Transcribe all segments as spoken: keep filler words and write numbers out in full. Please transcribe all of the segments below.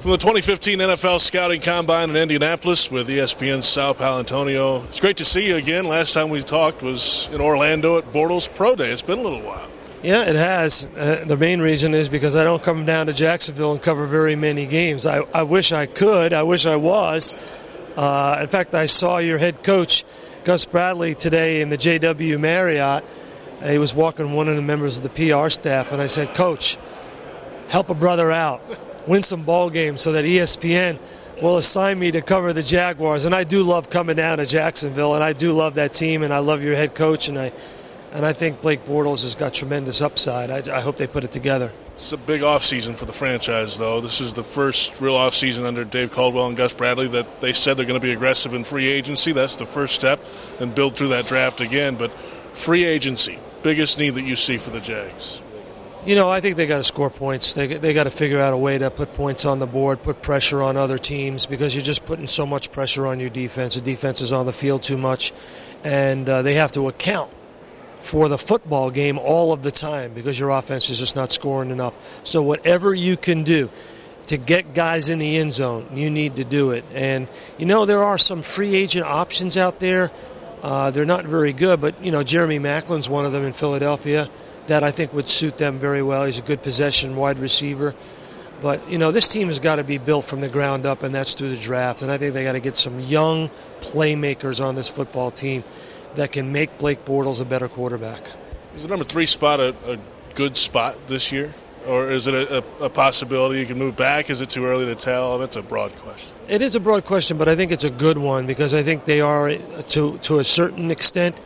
From the twenty fifteen N F L Scouting Combine in Indianapolis with E S P N's Sal Paolantonio. It's great to see you again. Last time we talked was in Orlando at Bortles Pro Day. It's been a little while. Yeah, it has. Uh, the main reason is because I don't come down to Jacksonville and cover very many games. I, I wish I could. I wish I was. Uh, in fact, I saw your head coach, Gus Bradley, today in the J W Marriott. He was walking one of the members of the P R staff, and I said, Coach, help a brother out. Win some ball games so that E S P N will assign me to cover the Jaguars. And I do love coming down to Jacksonville, and I do love that team, and I love your head coach, and I and I think Blake Bortles has got tremendous upside. I, I hope they put it together. It's a big offseason for the franchise, though. This is the first real offseason under Dave Caldwell and Gus Bradley that they said they're going to be aggressive in free agency. That's the first step, and build through that draft again. But free agency, biggest need that you see for the Jags? You know, I think they got to score points. They they got to figure out a way to put points on the board, put pressure on other teams, because you're just putting so much pressure on your defense. The defense is on the field too much, and uh, they have to account for the football game all of the time because your offense is just not scoring enough. So whatever you can do to get guys in the end zone, you need to do it. And, you know, there are some free agent options out there. Uh, they're not very good, but, you know, Jeremy Macklin's one of them in Philadelphia that I think would suit them very well. He's a good possession wide receiver. But, you know, this team has got to be built from the ground up, and that's through the draft. And I think they got to get some young playmakers on this football team that can make Blake Bortles a better quarterback. Is the number three spot a, a good spot this year? Or is it a, a, a possibility you can move back? Is it too early to tell? That's a broad question. It is a broad question, but I think it's a good one because I think they are, to to a certain extent,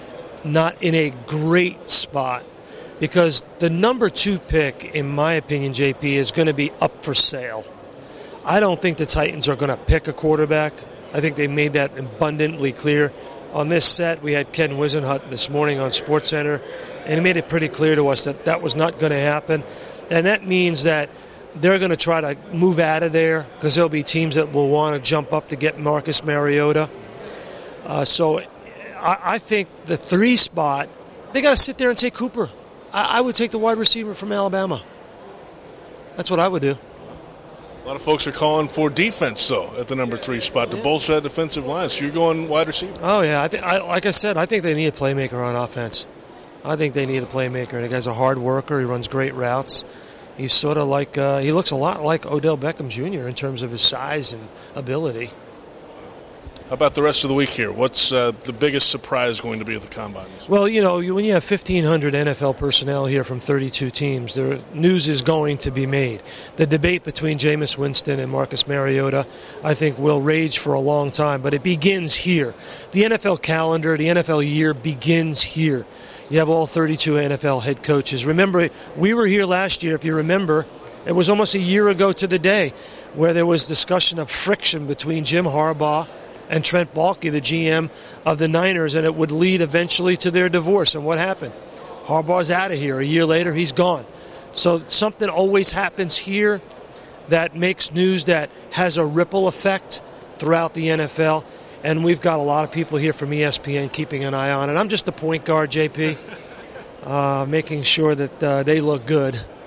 not in a great spot. Because the number two pick, in my opinion, J P, is going to be up for sale. I don't think the Titans are going to pick a quarterback. I think they made that abundantly clear. On this set, we had Ken Wisenhut this morning on SportsCenter, and he made it pretty clear to us that that was not going to happen. And that means that they're going to try to move out of there because there'll be teams that will want to jump up to get Marcus Mariota. Uh, so I, I think the three spot, they got to sit there and take Cooper. I would take the wide receiver from Alabama. That's what I would do. A lot of folks are calling for defense, though, at the number three spot to yeah. bolster that defensive line. So you're going wide receiver? Oh, yeah. I think, I, like I said, I think they need a playmaker on offense. I think they need a playmaker. The guy's a hard worker. He runs great routes. He's sort of like uh, – he looks a lot like Odell Beckham Junior in terms of his size and ability. How about the rest of the week here? What's uh, the biggest surprise going to be at the Combine? Well, you know, when you have fifteen hundred N F L personnel here from thirty-two teams, the news is going to be made. The debate between Jameis Winston and Marcus Mariota, I think, will rage for a long time, but it begins here. The N F L calendar, the N F L year begins here. You have all thirty-two N F L head coaches. Remember, we were here last year, if you remember. It was almost a year ago to the day where there was discussion of friction between Jim Harbaugh and Trent Baalke, the G M of the Niners, and it would lead eventually to their divorce. And what happened? Harbaugh's out of here. A year later, he's gone. So something always happens here that makes news that has a ripple effect throughout the N F L. And we've got a lot of people here from E S P N keeping an eye on it. I'm just the point guard, J P, uh, making sure that uh, they look good.